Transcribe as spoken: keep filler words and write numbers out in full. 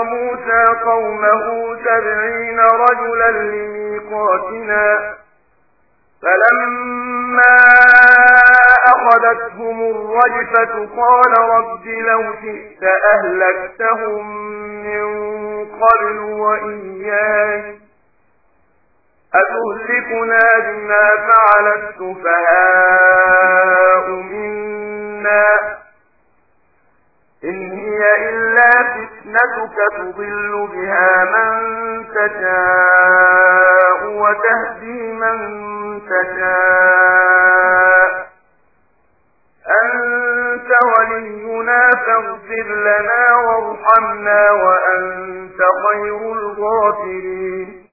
موسى قومه سبعين رجلا لميقاتنا فلما أخذتهم الرجفة قال رب لو شئت أهلكتهم من قبل وإياي أتهلكنا بما فعل السفهاء منا إن هي إلا فتنتك تضل بها من تشاء وتهدي من تشاء أنت ولينا فاغفر لنا وارحمنا وأنت خير الغافرين